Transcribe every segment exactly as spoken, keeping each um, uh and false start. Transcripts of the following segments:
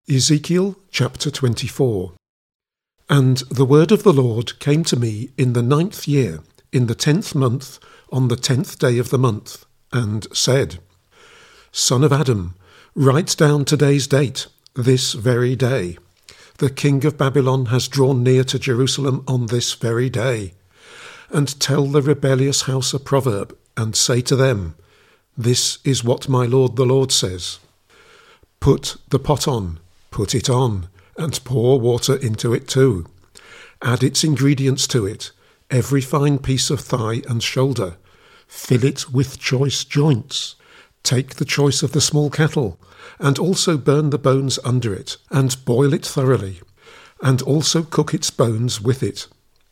Ezekiel chapter twenty-four. And the word of the Lord came to me in the ninth year, in the tenth month, on the tenth day of the month, and said, Son of Adam, write down today's date, this very day. The king of Babylon has drawn near to Jerusalem on this very day. And tell the rebellious house a proverb, and say to them, This is what my Lord the Lord says. Put the pot on, put it on, and pour water into it too. Add its ingredients to it, every fine piece of thigh and shoulder. Fill it with choice joints. Take the choice of the small cattle, and also burn the bones under it, and boil it thoroughly, and also cook its bones with it.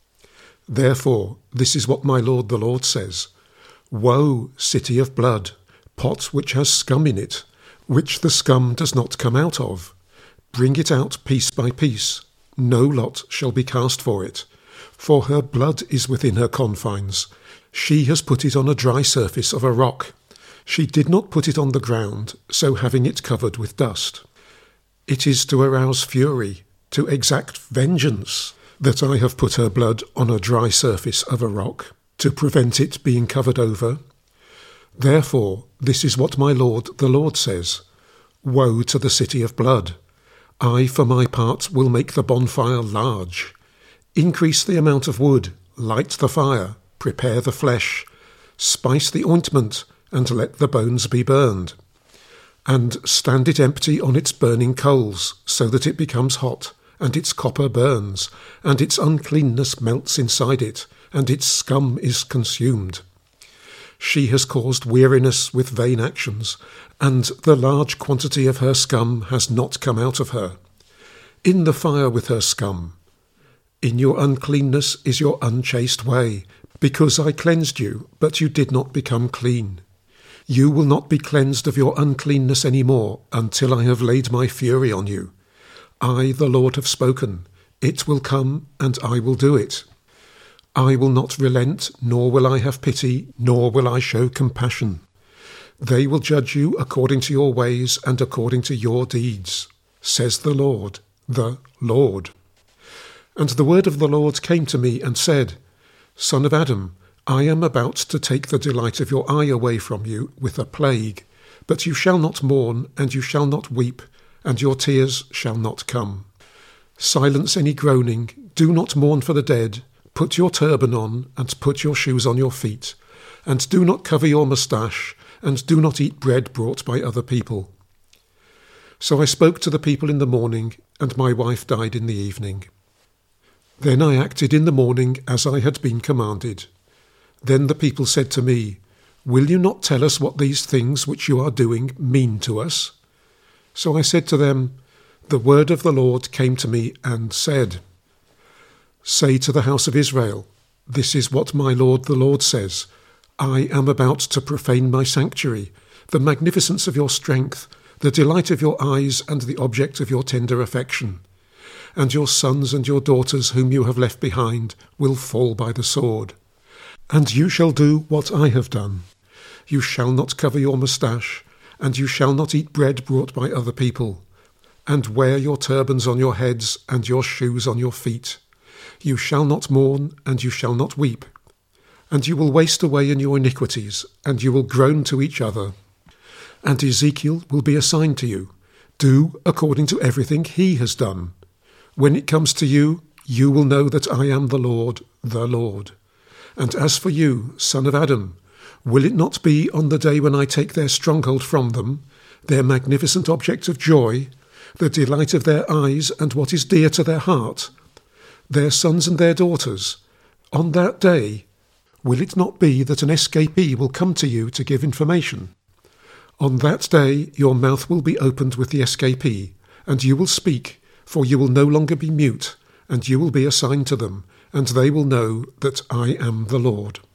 Therefore, this is what my Lord the Lord says. Woe, city of blood, pot which has scum in it, which the scum does not come out of. Bring it out piece by piece. No lot shall be cast for it, for her blood is within her confines. She has put it on a dry surface of a rock. She did not put it on the ground, so having it covered with dust. It is to arouse fury, to exact vengeance, that I have put her blood on a dry surface of a rock, to prevent it being covered over. Therefore, this is what my Lord the Lord says. Woe to the city of blood! I, for my part, will make the bonfire large. Increase the amount of wood, light the fire, prepare the flesh, spice the ointment, and let the bones be burned. And stand it empty on its burning coals, so that it becomes hot, and its copper burns, and its uncleanness melts inside it, and its scum is consumed. She has caused weariness with vain actions, and the large quantity of her scum has not come out of her. In the fire with her scum. In your uncleanness is your unchaste way, because I cleansed you, but you did not become clean. You will not be cleansed of your uncleanness any more, until I have laid my fury on you. I, the Lord, have spoken. It will come, and I will do it. I will not relent, nor will I have pity, nor will I show compassion. They will judge you according to your ways and according to your deeds, says the Lord, the Lord. And the word of the Lord came to me and said, Son of Adam, I am about to take the delight of your eye away from you with a plague, but you shall not mourn, and you shall not weep, and your tears shall not come. Silence any groaning, do not mourn for the dead. Put your turban on, and put your shoes on your feet, and do not cover your moustache, and do not eat bread brought by other people. So I spoke to the people in the morning, and my wife died in the evening. Then I acted in the morning as I had been commanded. Then the people said to me, Will you not tell us what these things which you are doing mean to us? So I said to them, The word of the Lord came to me and said, Say to the house of Israel, This is what my Lord the Lord says. I am about to profane my sanctuary, the magnificence of your strength, the delight of your eyes, and the object of your tender affection. And your sons and your daughters whom you have left behind will fall by the sword. And you shall do what I have done. You shall not cover your moustache, and you shall not eat bread brought by other people, and wear your turbans on your heads and your shoes on your feet. You shall not mourn, and you shall not weep. And you will waste away in your iniquities, and you will groan to each other. And Ezekiel will be a sign to you. Do according to everything he has done. When it comes to you, you will know that I am the Lord, the Lord. And as for you, son of Adam, will it not be on the day when I take their stronghold from them, their magnificent object of joy, the delight of their eyes, and what is dear to their heart, their sons and their daughters, on that day, will it not be that an escapee will come to you to give information? On that day your mouth will be opened with the escapee, and you will speak, for you will no longer be mute, and you will be a sign to them, and they will know that I am the Lord.